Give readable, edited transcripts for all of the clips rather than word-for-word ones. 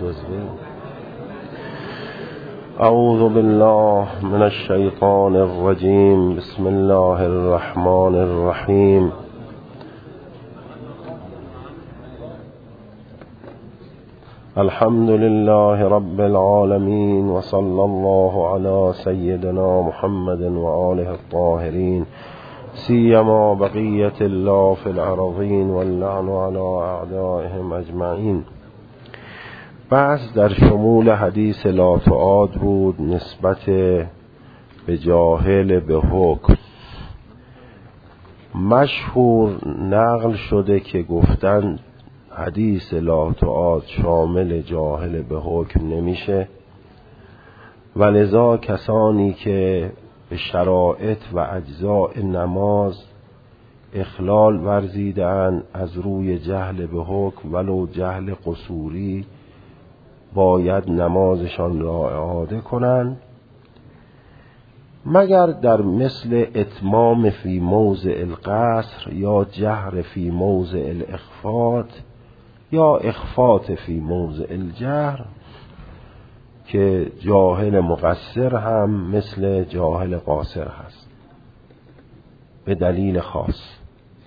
اعوذ بالله من الشیطان الرجیم. بسم الله الرحمن الرحیم. الحمد لله رب العالمين وصلى الله على سيدنا محمد وآله الطاهرين سيما بقية الله في الأرضين واللعن على أعدائهم أجمعين. بحث در شمول حدیث لا تعاد بود نسبت به جاهل به حکم. مشهور نقل شده که گفتن حدیث لا تعاد شامل جاهل به حکم نمیشه و لذا کسانی که به شرائط و اجزاء نماز اخلال ورزیدن از روی جهل به حکم ولو جهل قصوری باید نمازشان را اعاده کنند، مگر در مثل اتمام فی موضع القصر یا جهر فی موضع الاخفات یا اخفات فی موضع الجهر که جاهل مقصر هم مثل جاهل قاصر هست به دلیل خاص.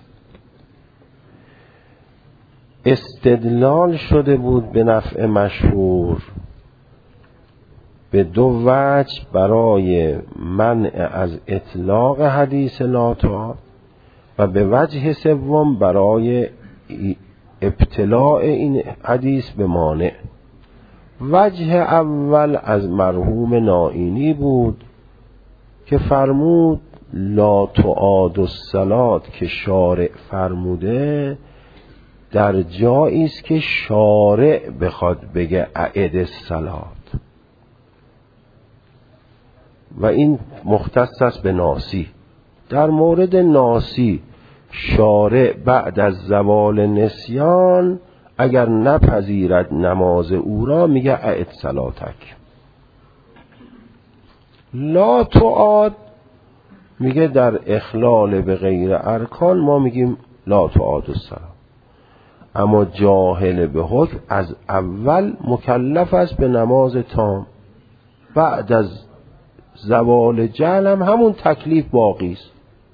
استدلال شده بود به نفع مشهور به دو وجه برای منع از اطلاق حدیث لا تعاد و به وجه سوم برای ابتلاع این حدیث به مانع. وجه اول از مرحوم نائینی بود که فرمود لا تعاد الصلاة که شارع فرموده در جایی است که شارع بخواد بگه اعد الصلاة و این مختص است به ناسی. در مورد ناسی شارع بعد از زوال نسیان اگر نپذیرد نماز او را میگه اعد صلاتک. لا تعاد میگه در اخلال به غیر ارکان ما میگیم لا تعاد الصلاة. اما جاهل به حکم از اول مکلف است به نماز تام، بعد از زوال جهل هم همون تکلیف باقی است.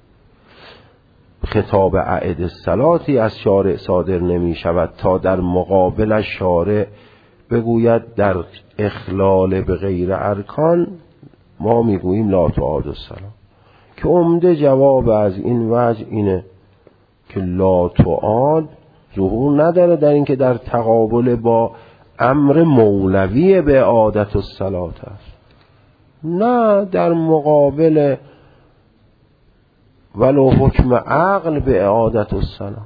خطاب اعد الصلاتی از شارع صادر نمی شود تا در مقابل شارع بگوید در اخلال به غیر ارکان ما میگوییم لا تعاد الصلاة، که عمده جواب از این وجه اینه که لا تعاد ظهور نداره در اینکه در تقابل با امر مولوی به اعادت الصلاة است، نه در مقابل ولو حکم عقل به اعادت الصلاة.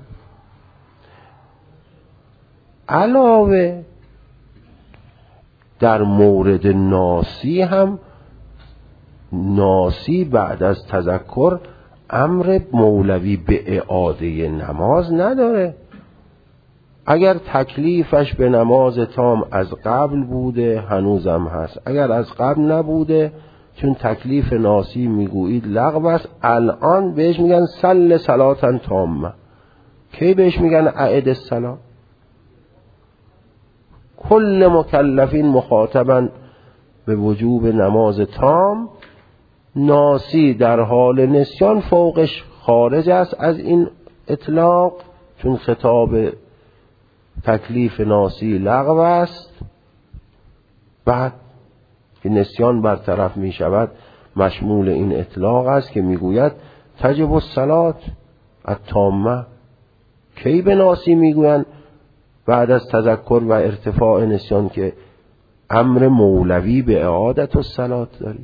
علاوه در مورد ناسی هم ناسی بعد از تذکر امر مولوی به اعاده نماز نداره. اگر تکلیفش به نماز تام از قبل بوده هنوزم هست، اگر از قبل نبوده چون تکلیف ناسی میگویید لغو است، الان بهش میگن صل صلاة تامه. کی بهش میگن اعد الصلاة؟ کل مکلفین مخاطبن به وجوب نماز تام. ناسی در حال نسیان فوقش خارج است از این اطلاق چون خطاب تکلیف ناسی لغو است. بعد که نسیان برطرف می شود مشمول این اطلاق است که می گوید تجب الصلاة التامه. کی به ناسی می گویند؟ بعد از تذکر و ارتفاع نسیان که امر مولوی به اعادت الصلاة داریم.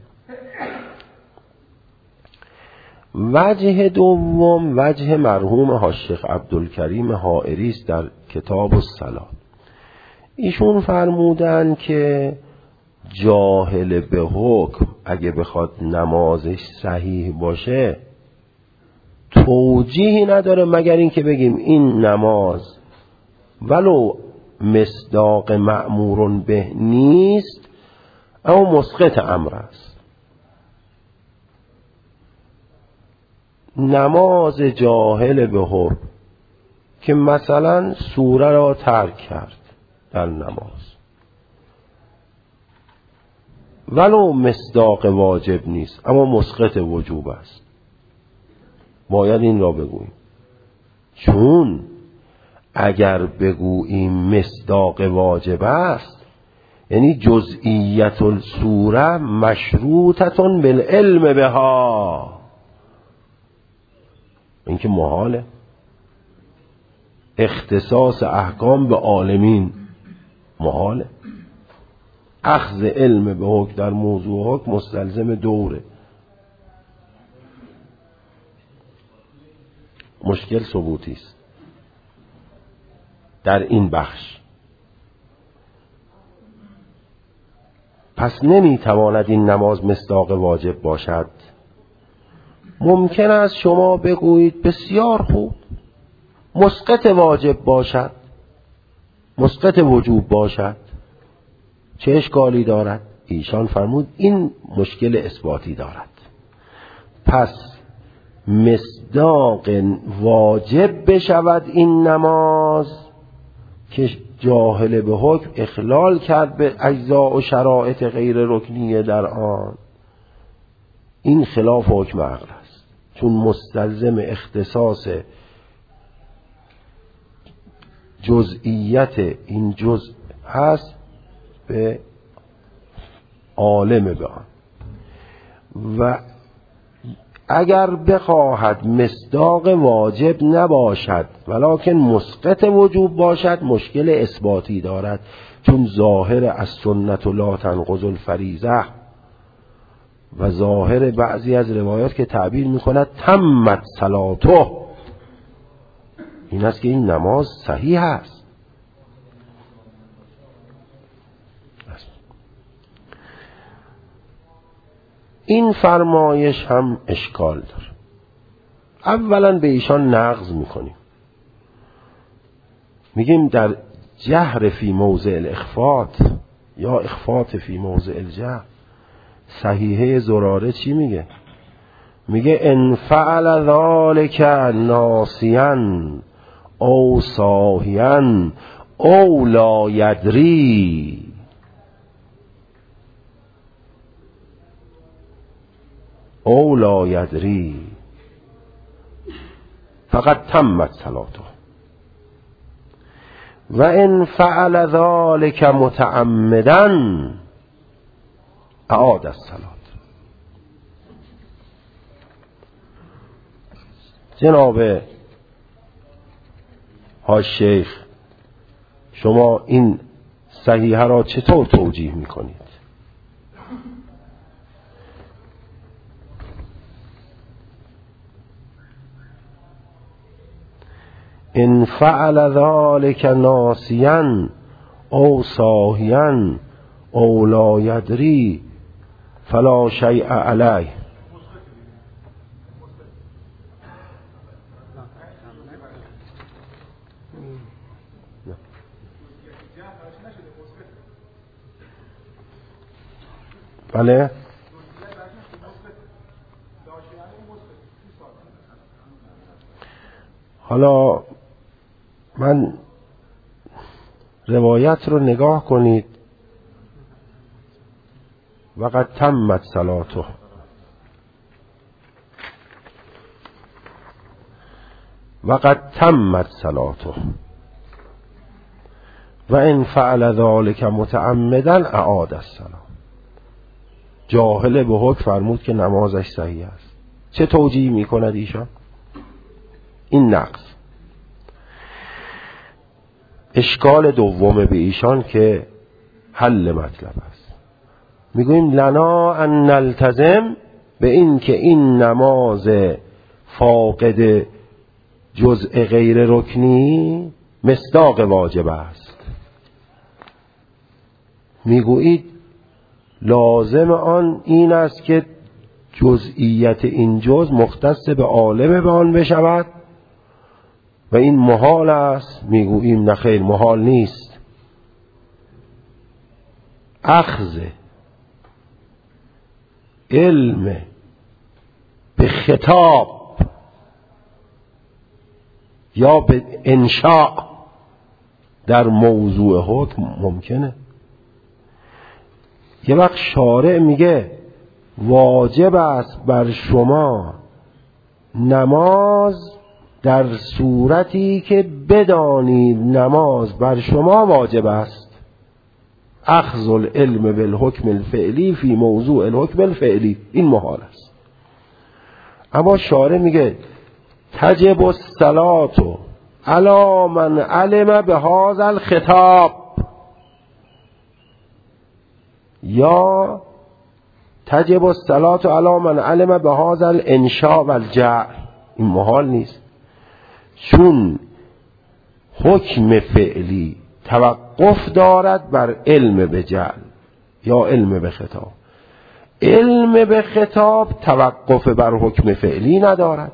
وجه دوم وجه مرحوم الشیخ عبدالکریم حائری است در کتاب الصلاة. ایشون فرمودن که جاهل به حکم اگه بخواد نمازش صحیح باشه توجیهی نداره مگر این که بگیم این نماز ولو مصداق مأمور به نیست اما مسقط امر است. نماز جاهل به حکم که مثلا سوره را ترک کرد در نماز ولو مصداق واجب نیست اما مسقط وجوب است. باید این را بگوییم، چون اگر بگوییم مصداق واجب است یعنی جزئیت الصوره مشروطتون بالعلم بها، این که محاله. اختصاص احکام به عالمین محاله. اخذ علم به حکم در موضوع حکم مستلزم دوره. مشکل ثبوتی است در این بخش. پس نمیتواند این نماز مصداق واجب باشد. ممکن است شما بگویید بسیار خوب مسقط واجب باشد، مسقط وجوب باشد، چه اشکالی دارد؟ ایشان فرمود این مشکل اثباتی دارد. پس مصداق واجب بشود این نماز که جاهل به حکم اخلال کرد به اجزاء و شرایط غیر رکنیه در آن، این خلاف حکم عقل است، چون مستلزم اختصاص جزئیت این جزء هست به عالم به آن. و اگر بخواهد مصداق واجب نباشد ولکن مسقط وجوب باشد مشکل اثباتی دارد، چون ظاهر از سنت لا تنقض الفریضه و ظاهر بعضی از روایات که تعبیر میکند تمت صلاته، این است که این نماز صحیح است. این فرمایش هم اشکال داره. اولا به ایشان نقض میکنیم، میگیم در جهر فی موضع الاخفات یا اخفات فی موضع الجهر. صحیحه زراره چی میگه؟ میگه ان فعل ذلك ناسیا او ساهیا او لا یدری، او لا یدری فقط تمت صلاته، و ان فعل ذلك متعمدا اعاد الصلاة. جناب شیخ شما این صحیحه را چطور توجیه میکنید؟ ان فعل ذلك ناسیا او ساهیا او لا یدری فلا شیء علیه. بله حالا من روایت رو نگاه کنید. وقد تمت صلاته، وقد تمت صلاته و ان فعل ذلك متعمدا اعاد الصلاة. جاهل به حکم فرمود که نمازش صحیح است. چه توجیه میکند ایشان؟ این نقص. اشکال دوم به ایشان که حل مطلب است، میگوییم لنا ان نلتزم به این که این نماز فاقد جزء غیر رکنی مصداق واجب است. میگویید لازم آن این است که جزئیت این جزء مختص به عالم به آن بشود و این محال است. میگوییم نخیر، محال نیست. اخذ علم به خطاب یا به انشاء در موضوع حکم ممکنه. یه وقت شارع میگه واجب است بر شما نماز در صورتی که بدانید نماز بر شما واجب است. اخذ العلم بالحکم الفعلی فی موضوع الحکم الفعلی، این محال است. اما شارع میگه تجب الصلاة علی من علم بهذا الخطاب، یا تجب الصلاة علی من علم بهذا الانشاء والجعل. این محال نیست، چون حکم فعلی توقف دارد بر علم به جعل یا علم به خطاب. علم به خطاب توقف بر حکم فعلی ندارد،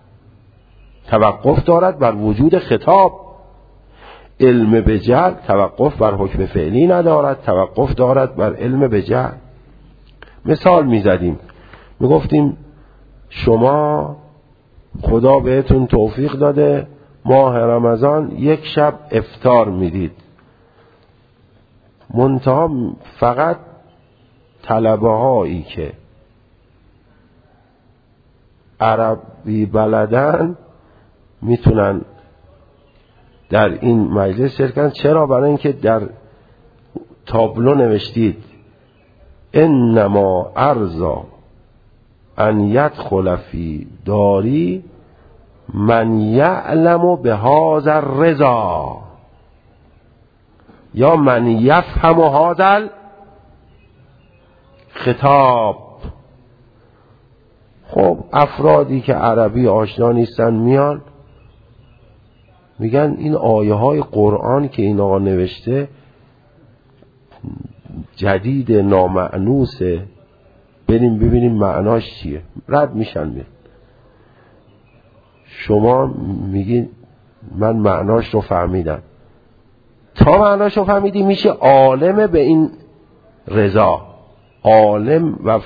توقف دارد بر وجود خطاب. علم به جعل توقف بر حکم فعلی ندارد، توقف دارد بر علم به جعل. مثال میزدیم، میگفتیم شما خدا بهتون توفیق داده ماه رمضان یک شب افطار میدید، منتها فقط طلبه هایی که عربی بلدن میتونن در این مجلس شرکت کنن. چرا؟ برای اینکه در تابلو نوشتید انما ارزا ان یدخل فی داری من یعلم بهذا الرضا یا من یفهم هذا الخطاب. خب افرادی که عربی آشنا نیستن میان میگن این آیه های قرآن که این آقا نوشته جدید نامعنوسه، بریم ببینیم معناش چیه. رد میشن میرن. شما میگین من معناش رو فهمیدم، تا معناش رو فهمیدی میشه عالم به این رضا، عالم و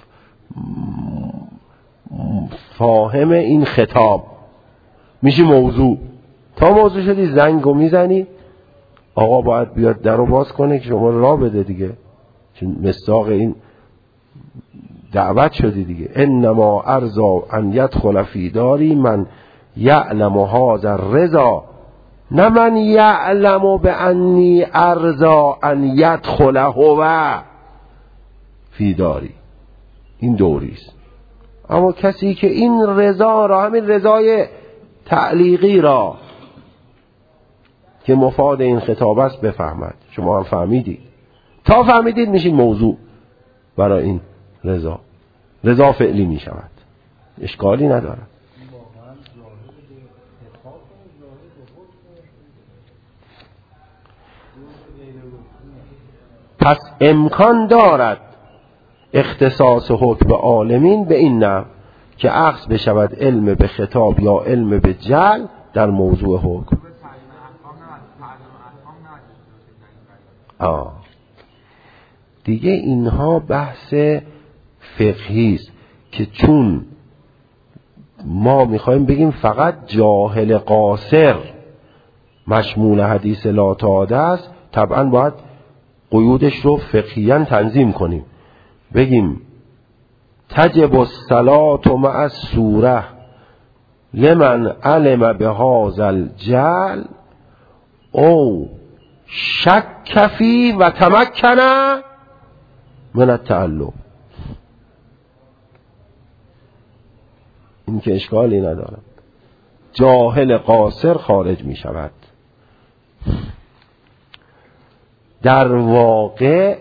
فاهم این خطاب، میشه موضوع. تا موضوع شدی زنگو میزنی آقا باید بیاد در رو باز کنه که شما را بده دیگه، چون مصداق این دعوت شدی دیگه. انما ارزا ان یدخل فی داری من یعلم هذا الرضا، نه من یعلم بانی ارزا ان یدخل هو فی داری. این دوریست. اما کسی که این رضا را، همین رضای تعلیقی را که مفاد این خطاب است بفهمد، شما هم فهمیدید، تا فهمیدید میشین موضوع برای این رضا، رضا فعلی میشود، اشکالی نداره. پس امکان دارد اختصاص حکم عالمین به این نحو که اخذ بشود علم به خطاب یا علم به جعل در موضوع حکم. دیگه اینها بحث فقهی است که چون ما میخوایم بگیم فقط جاهل قاصر مشمول حدیث لا تعاده است، طبعا باید قیودش رو فقهیاً تنظیم کنیم. بگیم تجب الصلاة مع السوره لمن علم بهذا الجعل او شک فی و تمکن من التعلم. این که اشکالی نداره، جاهل قاصر خارج می شود. در واقع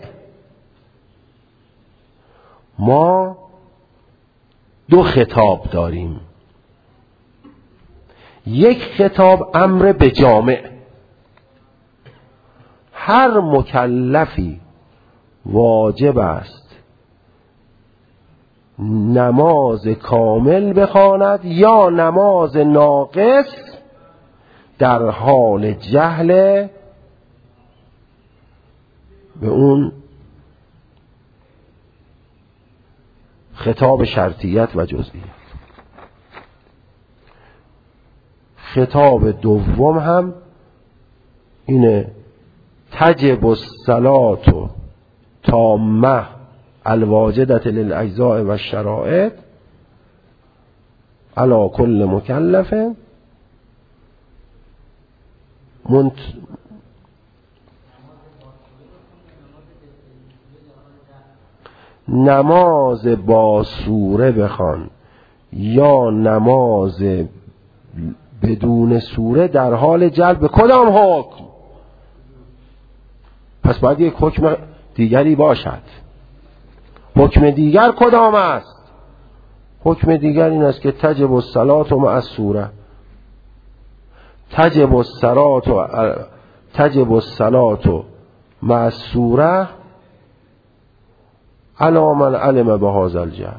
ما دو خطاب داریم. یک خطاب امر به جامع، هر مکلفی واجب است نماز کامل بخواند یا نماز ناقص در حال جهل به اون خطاب شرطیت و جزئیت. خطاب دوم هم اینه تجب الصلاة تامه الواجدت للاجزاء و الشرائط علی کل مکلف نماز با سوره بخوان یا نماز بدون سوره در حال جلب کدام حکم؟ پس باید یک حکم دیگری باشد. حکم دیگر کدام است؟ حکم دیگر این است که تجب الصلاة مع السوره، تجب الصلاة مع السوره علی من علم بهذا الجهل.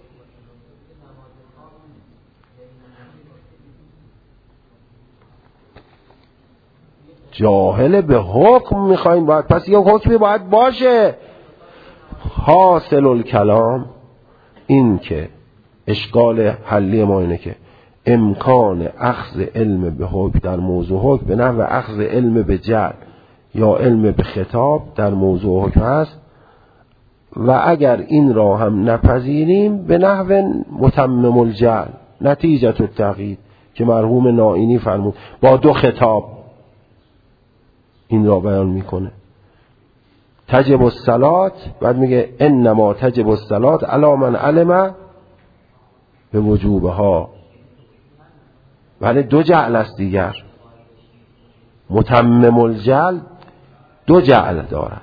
جاهل به حکم میخوایم باید، پس یه حکمی باید باشه. حاصل الکلام این که اشکال حلی ما اینه که امکان اخذ علم به حکم در موضوع حکم به نحو اخذ علم به جهل یا علم به خطاب در موضوع حکم هست و اگر این را هم نپذیریم به نحو متمم الجهل نتیجه التقیید که مرحوم نائینی فرمود با دو خطاب این را بیان میکنه. تجب الصلاة بعد میگه انما تجب الصلاة علی من علم به وجوبها، ولی دو جعل است دیگر. متمم الجعل دو جعل دارد،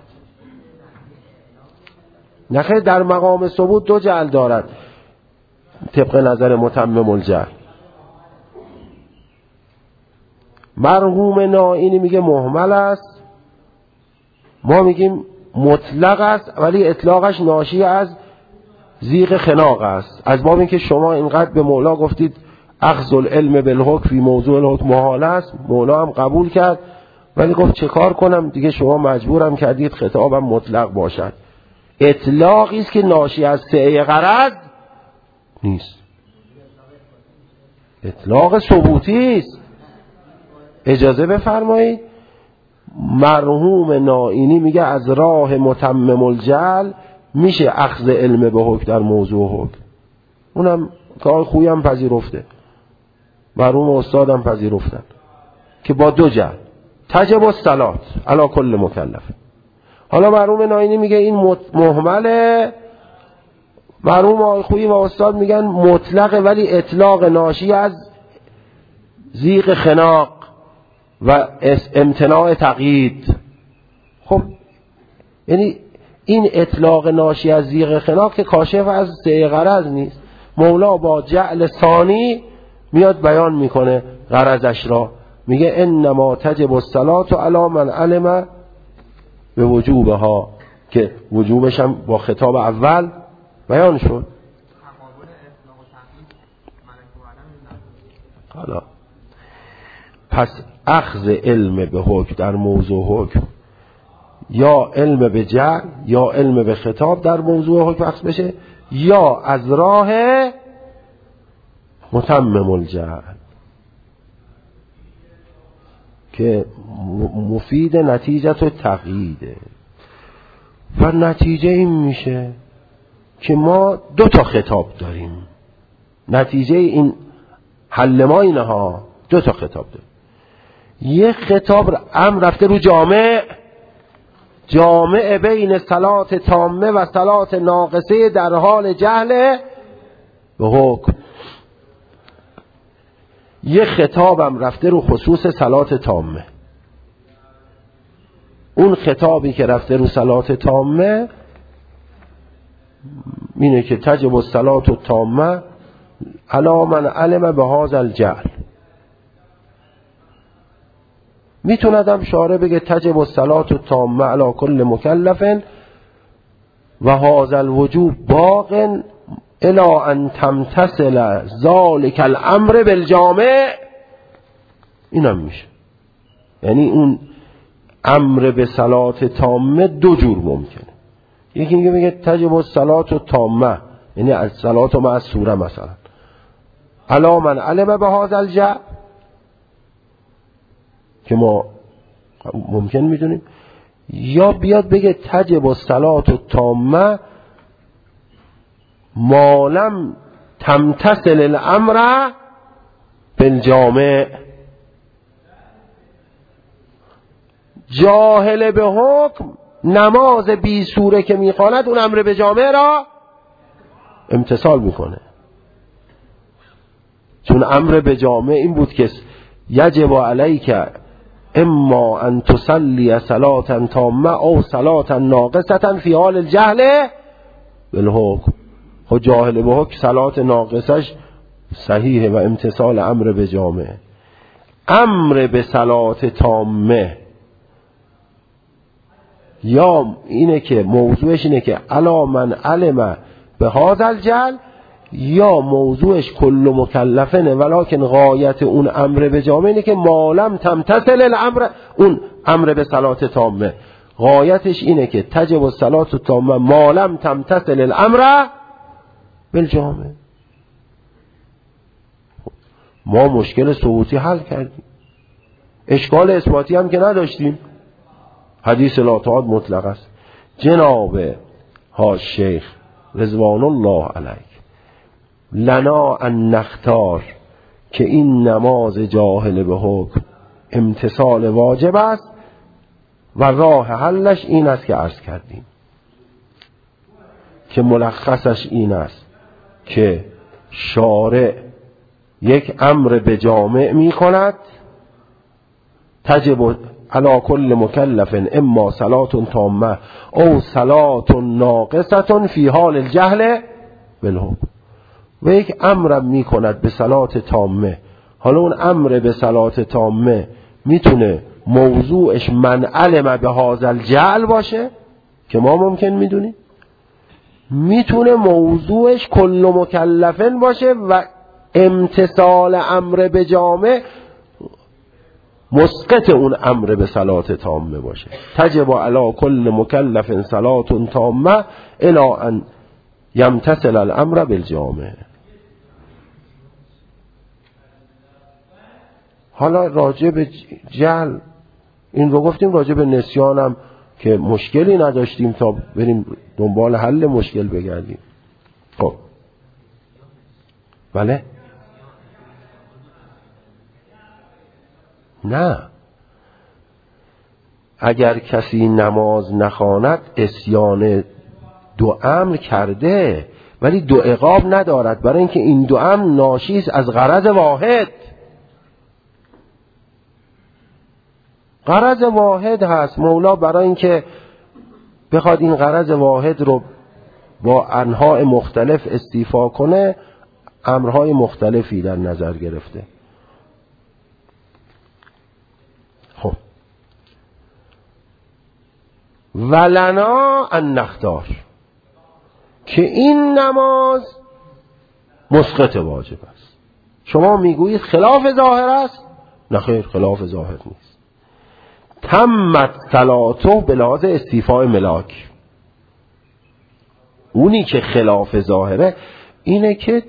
نخیر در مقام ثبوت دو جعل دارد طبق نظر متمم الجعل. مرحوم نائینی میگه محمل است، ما میگیم مطلق است ولی اطلاقش ناشی از زیغ خناق است. از باب اینکه شما اینقدر به مولا گفتید اخذ العلم بالحکم فی موضوع الحکم محال است، مولا هم قبول کرد ولی گفت چه کار کنم دیگه، شما مجبورم کردید خطابم مطلق باشد. اطلاقی است که ناشی از سعی غرض نیست، اطلاق ثبوتی است. اجازه بفرمایید مرحوم نائینی میگه از راه متمم الجعل میشه اخذ علم به حکم در موضوع حکم. اونم کار خویی هم پذیرفته، مرحوم استادم پذیرفتن که با دو جعل تجب الصلاة علی کل مکلف. حالا مرحوم نائینی میگه این محمله، مرحوم آقای و استاد میگن مطلقه ولی اطلاق ناشی از زیغ خناق و امتناع تقیید. خب یعنی این اطلاق ناشی از زیغ خناق که کاشف از سعی غرض نیست. مولا با جعل ثانی میاد بیان میکنه غرضش را، میگه انما تجب الصلاة علی من علم به وجوبها که وجوبش هم با خطاب اول بیان شد. حالا پس اخذ علم به حکم در موضوع حکم یا علم به جعل یا علم به خطاب در موضوع حکم اخذ بشه یا از راه متمم الجعل که مفید نتیجه تو تقییده. و نتیجه این میشه که ما دو تا خطاب داریم. نتیجه این حل ما اینه ها، دو تا خطاب داریم. یک خطاب امر رفته رو جامع بین صلات تامه و صلات ناقصه در حال جهل به حکم. یک خطابم رفته رو خصوص صلات تامه. اون خطابی که رفته رو صلات تامه اینه که تجب الصلاة التامه علی من علم بهذا الجهل. میتوندم شارع بگه تجب الصلاة التامه علی کل مکلف و هذا الوجوب باق الی ان تمتثل ذلك الامر بالجامع. اینم میشه، یعنی اون امر به صلات تامه دو جور ممکنه. یکی میگه تجب الصلاة التامه یعنی از صلات مع السوره مثلا علی من علم بهذا الجهل که ما ممکن میدونیم، یا بیاد بگه تجب الصلاة التامه ما لم تمتثل الامر بالجامع. جاهل به حکم نماز بی سوره که میخواند اون امر به جامع را امتثال میکنه، چون امر به جامع این بود که یجب علیک اما ان تصلی صلاة تامه او صلاة ناقصة فی حال الجهل بالحکم. خود جاهل به حکم صلاة ناقصش صحیحه و امتثال امر به جامع. امر به صلاة تامه یا اینه که موضوعش اینه که الا من علم به هذا الجهل، یا موضوعش کل مکلفنه ولکن غایت اون امر به جامع اینه که مالم تمتثل الامر، اون امر به صلاة تامه غایتش اینه که تجب الصلاة تامه مالم تمتثل الامر بالجامع. ما مشکل ثبوتی حل کردیم، اشکال اثباتی هم که نداشتیم. حدیث لا تعاد مطلق است. جناب ها شیخ رضوان الله علیه لنا ان نختار که این نماز جاهل به حکم امتثال واجب است و راه حلش این است که عرض کردیم، که ملخصش این است که شارع یک امر به جامع می کند تجب علی کل مکلف اما صلاة تامه او صلاة ناقصة فی حال الجهل بالحکم، و یک امر می کند به صلاة تامه. حالا اون امر به صلاة تامه میتونه موضوعش من علم به هذا الجهل باشه که ما ممکن میدونیم، میتونه موضوعش کل مکلفن باشه و امتثال امر به جامع مسقط اون امر به صلاة تامه باشه. تجب علی کل مکلف صلاة تامه الی ان یمتثل الامر بالجامع. حالا راجع به جهل این رو گفتیم، راجع به نسیان هم که مشکلی نداشتیم تا بریم دنبال حل مشکل بگردیم. خب بله نه، اگر کسی نماز نخواند عصیان دو امر کرده ولی دو عقاب ندارد، برای اینکه این دو امر ناشی است از غرض واحد. غرض واحد هست. مولا برای اینکه بخواد این غرض واحد رو با انواع مختلف استیفا کنه امرهای مختلفی در نظر گرفته. خب ولنا ان نختار که این نماز مسقط واجب است. شما میگویید خلاف ظاهر است؟ نه خیر، خلاف ظاهر نیست. تمت صلاته به لحاظ استیفاء ملاک. اونی که خلاف ظاهره اینه که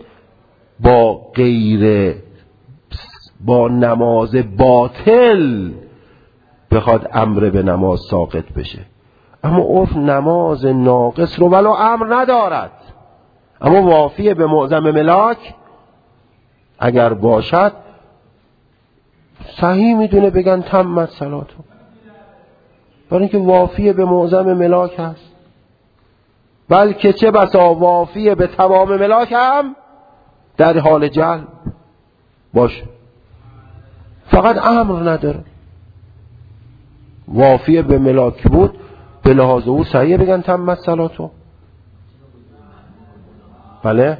با نماز باطل بخواد امر به نماز ساقط بشه، اما عرف نماز ناقص رو ولو امر ندارد اما وافیه به معظم ملاک اگر باشد صحیح میدونه بگن تمت صلاتو، برای اینکه وافیه به معظم ملاک هست. بلکه چه بسا وافیه به تمام ملاک هم در حال جهل باشه، فقط امر نداره. وافیه به ملاک بود به لحاظ او صحیح بگن تمت صلاتو. بله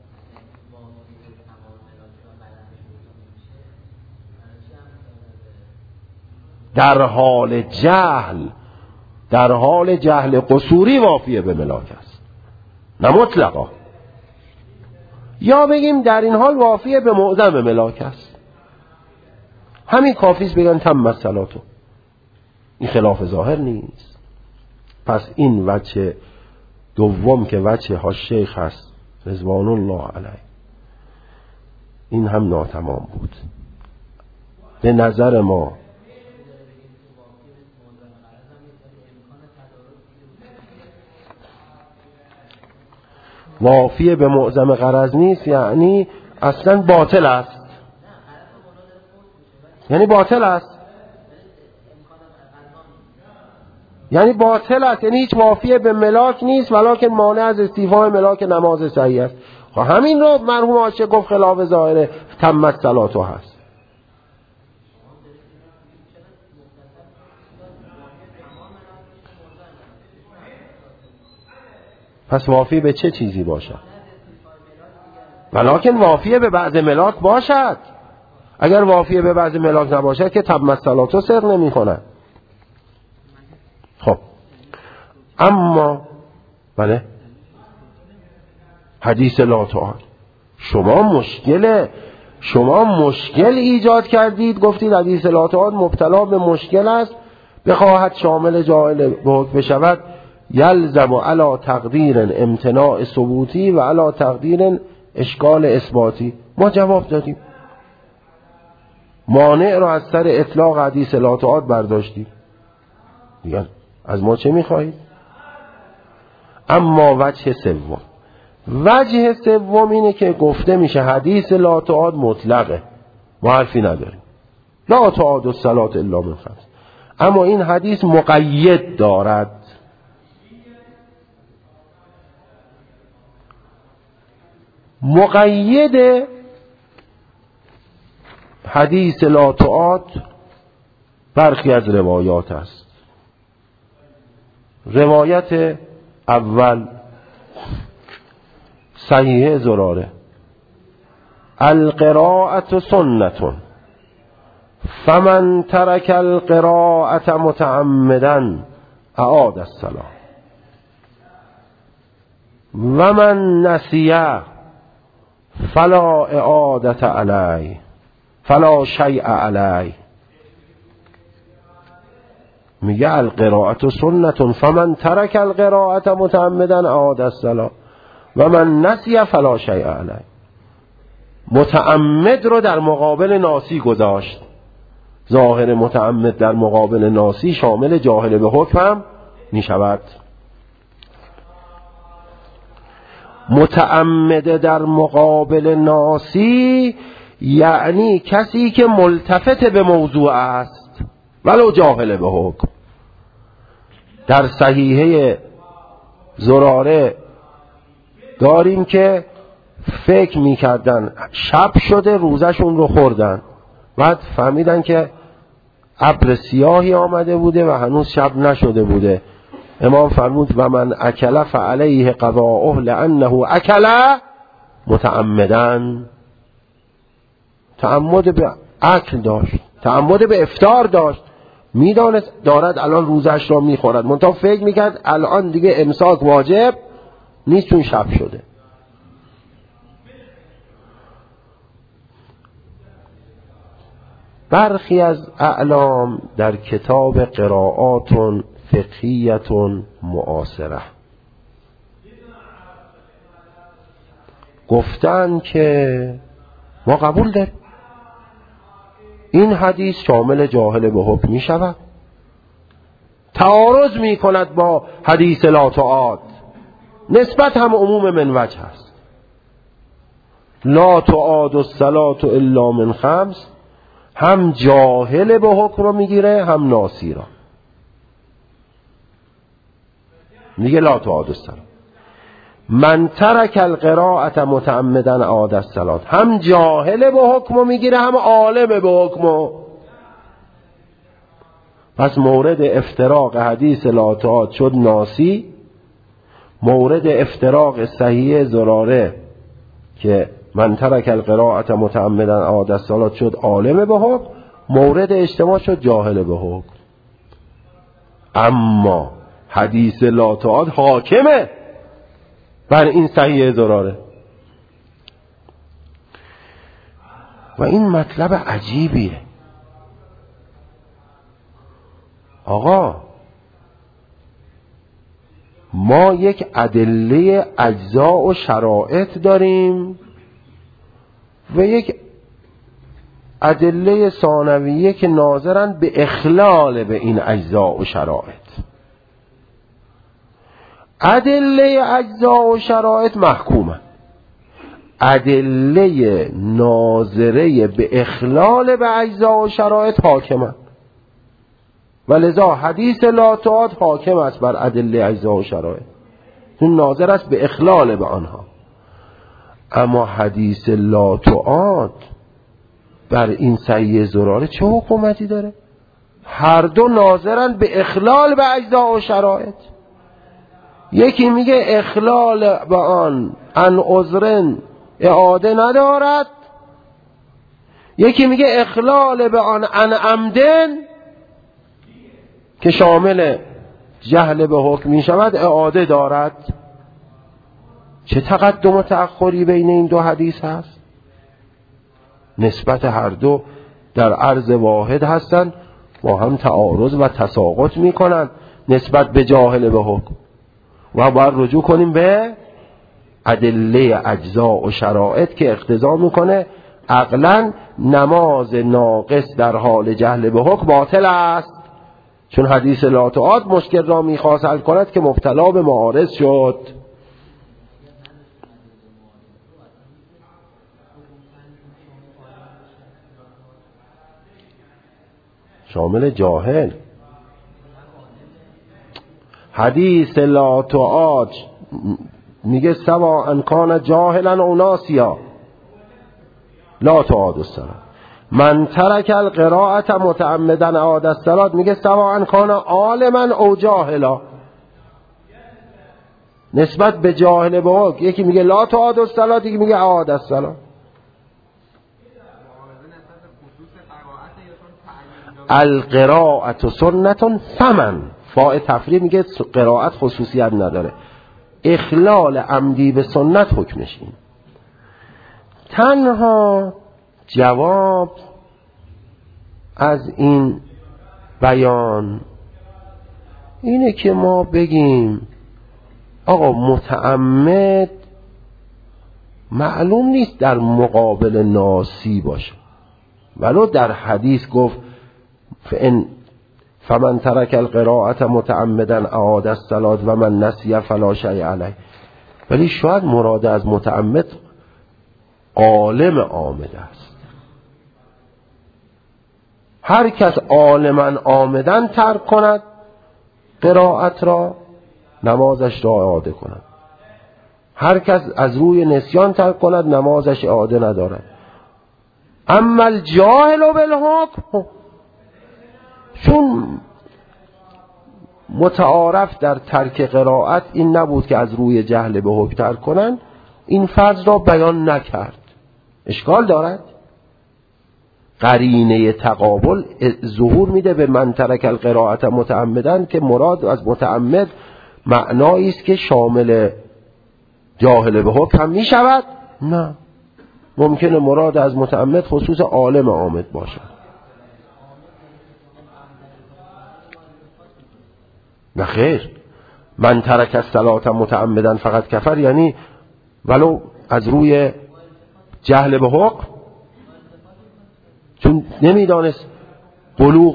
در حال جهل قصوری وافیه به ملاک است، نه مطلقا. یا بگیم در این حال وافیه به معظم ملاک است، همین کافیست بگن تمت صلاتو. این خلاف ظاهر نیست. پس این وجه دوم که وجه ها شیخ هست رضوان الله علیه، این هم ناتمام بود به نظر ما. وافی به معظم غرض نیست یعنی اصلا باطل است، یعنی باطل است، یعنی باطل است، یعنی هیچ وافی به ملاک نیست ولکن مانع از استیفای ملاک نماز صحیح است. همین رو مرحوم عاشق گفت خلاف ظاهر تمت صلاته هست. پس وافی به چه چیزی باشد؟ ولکن وافی به بعض ملاک باشد. اگر وافی به بعض ملاک نباشد که تمت صلاته صدق نمی کند. خب اما بله حدیث لا تعاد، شما مشکل ایجاد کردید، گفتید حدیث لا تعاد مبتلا به مشکل است، بخواهد شامل جاهل به حکم بشود یلزم علی تقدیر امتناع ثبوتی و علی تقدیر اشکال اثباتی. ما جواب دادیم، مانع را از سر اطلاق حدیث لا تعاد برداشتیم، دیگر از ما چه میخواهید؟ اما وجه سوم اینه که گفته میشه حدیث لا تعاد مطلقه، ما حرفی نداریم، لا تعاد الصلاة الا من خمس، اما این حدیث مقید دارد. مقید حدیث لا تعاد برخی از روایات است. روایت اول صحیح زراره، القراءة سنة فمن ترك القراءة متعمدا اعاد الصلاة ومن نسي فلا اعادة علیه فلا شیء علیه. میگه القراءة سنة فمن ترك القراءة متعمدا اعاد الصلاة و من نسی فلا شیء علیه. متعمد رو در مقابل ناسی گذاشت. ظاهر متعمد در مقابل ناسی شامل جاهل به حکم هم می شود. متعمد در مقابل ناسی یعنی کسی که ملتفت به موضوع است ولو جاهل به حکم. در صحیحه زراره داریم که فکر میکردن شب شده روزشون رو خوردن، بعد فهمیدن که ابر سیاهی آمده بوده و هنوز شب نشده بوده. امام فرمود و من اکل فعلیه قضاؤه لانه اکل متعمدن. تعمد به اکل داشت، تعمد به افطار داشت، میدانست دارد الان روزش را میخورد، منتها فکر میکرد الان دیگه امساک واجب نیست چون شب شده. برخی از اعلام در کتاب قراءات فقهیت معاصره گفتن که ما قبول داریم این حدیث شامل جاهل به حکم می شود، تعارض می کند با حدیث لا تعاد، نسبت هم عموم من وجه هست. لا تعاد الصلاة الا من خمس هم جاهل به حکم رو میگیره هم ناسی را. میگه لا تعاد الصلاة من ترک القراءة متعمدا اعاد الصلاة، هم جاهل به حکم رو میگیره هم عالم به حکم رو. پس مورد افتراق حدیث لا تعاد شد ناسی، مورد افتراق صحیح زراره که من ترک القراءة متعمدا اعاد الصلاة شد عالم به حکم، مورد اجتماع شد جاهل به حکم. اما حدیث لا تعاد حاکمه بر این صحیح زراره. و این مطلب عجیبیه. آقا ما یک ادله اجزا و شرائط داریم و یک ادله ثانویه که ناظرن به اخلال به این اجزا و شرائط. ادله اجزا و شرایط محکومه، ادله ناظره به اخلال به اجزا و شرایط حاکمه، ولذا حدیث لا تعاد حاکم است بر ادله اجزا و شرایط، این ناظر است به اخلال به آنها. اما حدیث لا تعاد بر این صحیح زراره چه حکومتی داره؟ هر دو ناظرن به اخلال به اجزا و شرایط. یکی میگه اخلال به آن ان عذرن اعاده ندارد، یکی میگه اخلال به آن ان عمدن که شامل جهل به حکم می شود اعاده دارد. چه تقدم و تأخری بین این دو حدیث هست؟ نسبت هر دو در عرض واحد هستند، با هم تعارض و تساقط می کنند نسبت به جاهل به حکم، و باید رجوع کنیم به ادله اجزا و شرایط که اقتضا میکنه عقلا نماز ناقص در حال جهل به حکم باطل است، چون حدیث لا تعاد مشکل را میخواست حل کند که مبتلا به معارض شد. شامل جاهل. حدیث لا تعاد میگه سوا ان کان جاهلا او ناسیا لا تعاد الصلاة، من ترک القراءة متعمدا اعاد الصلاة میگه سوا ان کان عالما او جاهلا. نسبت به جاهل به حکم یکی میگه لا تعاد الصلاة، یکی میگه اعاد الصلاة. القراءة سنة فمن، فاء تفریع میگه قرائت خصوصیت نداره، اخلال عمدی به سنت حکمش این. تنها جواب از این بیان اینه که ما بگیم آقا متعمد معلوم نیست در مقابل ناسی باشه، ولو در حدیث گفت فمن ترک القراءة متعمدا اعاد الصلاة و من نسی فلا شیء علیه، ولی شاید مراد از متعمد عالم عامد است. هر کس عالما عامدن ترک کند قرائت را نمازش را اعاده کند، هر کس از روی نسیان ترک کند نمازش اعاده ندارد. اما الجاهل بالحکم، چون متعارف در ترک قرائت این نبود که از روی جهل به حکم ترک کنن، این فرض را بیان نکرد. اشکال دارد؟ قرینه تقابل ظهور میده به من ترک القراءة متعمدن که مراد از متعمد معنایی است که شامل جاهل به حکم هم میشود؟ نه، ممکنه مراد از متعمد خصوص عالم عامد باشد. نه خیر، من ترک الصلاة متعمدا فقط کفر، یعنی ولو از روی جهل به حکم، چون نمیدانست بلوغ،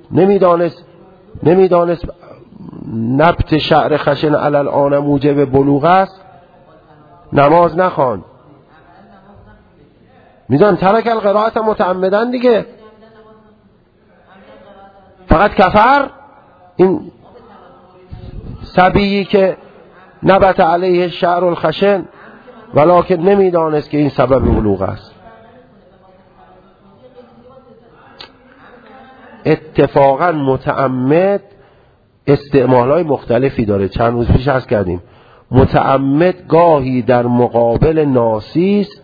نمیدانست نبت شعر خشن علی الآن موجب بلوغ است، نماز نخوان، میدان ترک القراءة متعمدا دیگه فقط کفر. این صبیی که نبت علیه شعر الخشن ولکن نمیدانست که این سبب بلوغ است. اتفاقا متعمد استعمالهای مختلفی داره، چند روز پیش عرض کردیم. متعمد گاهی در مقابل ناسی است،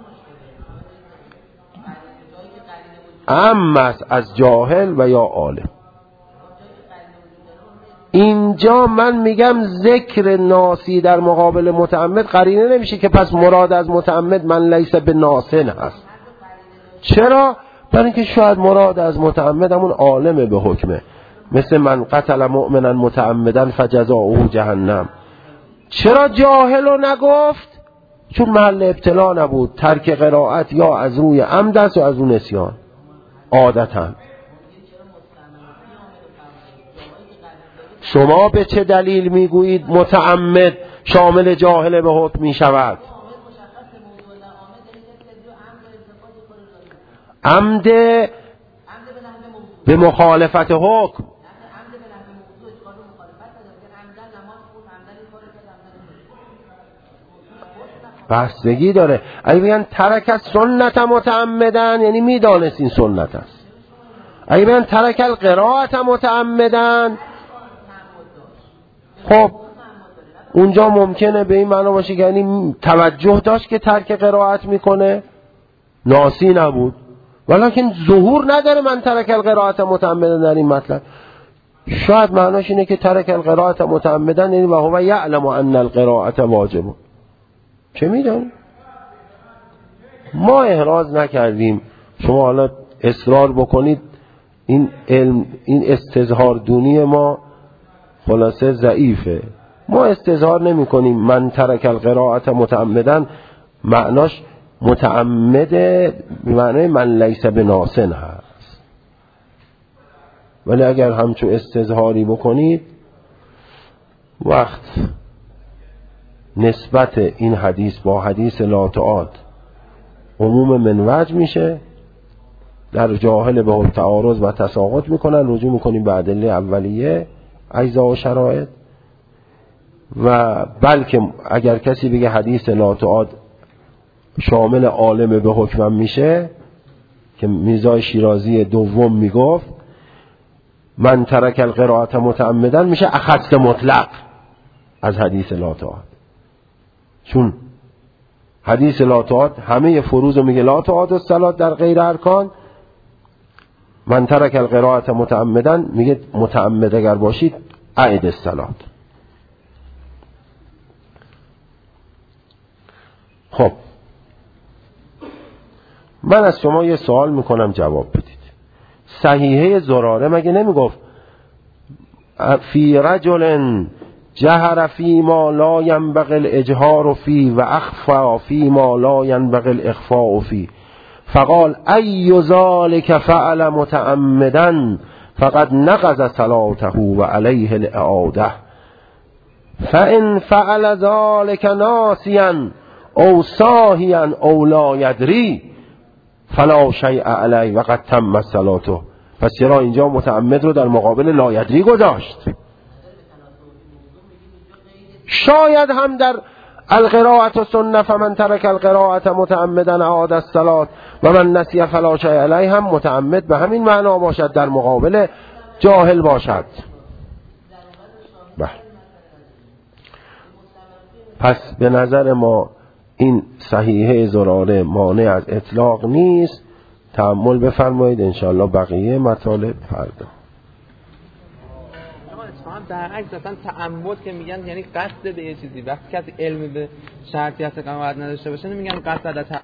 اما از جاهل و یا عالم. اینجا من میگم ذکر ناسی در مقابل متعمد قرینه نمیشه که پس مراد از متعمد من لیس به ناسن هست. چرا؟ برای اینکه شاید مراد از متعمد همون عالم به حکمه، مثل من قتل مؤمنا متعمدا فجزاؤه جهنم. چرا جاهل رو نگفت؟ چون محل ابتلا نبود. ترک قرائت یا از روی عمد است یا از روی نسیان عادتا. شما به چه دلیل میگویید متعمد شامل جاهل به حکم می شود؟ عمد به مخالفت حکم. بستگی داره. اگه بگن ترک سنت متعمدن یعنی میدانست این سنت است. اگه بگن ترک القراءت متعمدن، خب اونجا ممکنه به این معنا باشه که یعنی توجه داشت که ترک قرائت میکنه، ناسی نبود، ولیکن ظهور نداره من ترک القراءت متعمدن در این مطلب. شاید معناش اینه که ترک القراءت متعمدن یعنی و هو یعلم ان القراءت واجب. چه میدونی؟ ما احراز نکردیم، شما حالا اصرار بکنید این علم، این استظهار دونی ما خلاصه ضعیفه. ما استظهار نمی کنیم من ترک القراءت متعمدن معناش متعمده به معنای من لیس بناسن هست، ولی اگر همچون استظهاری بکنید وقت نسبت این حدیث با حدیث لا تعاد عموم منوج میشه، در جاهل به هم تعارض و تساقط میکنن، رجوع میکنیم به ادله اولیه اجزا و شرایط. و بلکه اگر کسی بگه حدیث لا تعاد شامل عالم به حکمم میشه که میرزا شیرازی دوم میگفت من ترک القراءت متعمدن، میشه اخذت مطلق از حدیث لا تعاد، چون حدیث لا تعاد همه فروض میگه لا تعاد الصلاة در غیر ارکان، من ترک القراءت متعمدن میگه متعمد اگر باشید اعد الصلاة. خب من از شما یه سوال میکنم جواب بدید. صحیحه زراره مگه نمیگفت فی رجل جهر فی ما لا ینبغی الاجهار فی و اخفا فی ما لا ینبغی الاخفاء فی، فقال ای ذلک فعل متعمدا فقد نقض صلاته و علیه الاعاده، فان فعل ذلک ناسیا او ساهیا او لا یدری فلا شیء علیه و قد تم صلاته. پس چرا اینجا متعمد رو در مقابل لا یدری گذاشت؟ شاید هم در القراءة و سنه فمن ترک القراءة متعمدا اعاد الصلاة و من نسی فلا شیء علیه هم متعمد به همین معنا باشد، در مقابل جاهل باشد. بله. پس به نظر ما این صحیحه زراره مانع از اطلاق نیست. تأمل بفرمایید انشاءالله بقیه مطالب فردا. در عکس اصلا تعمد که میگن یعنی قصد به یه چیزی، وقتی کسی علم به شرطیت قرائت نداشته باشه نمیگن قصد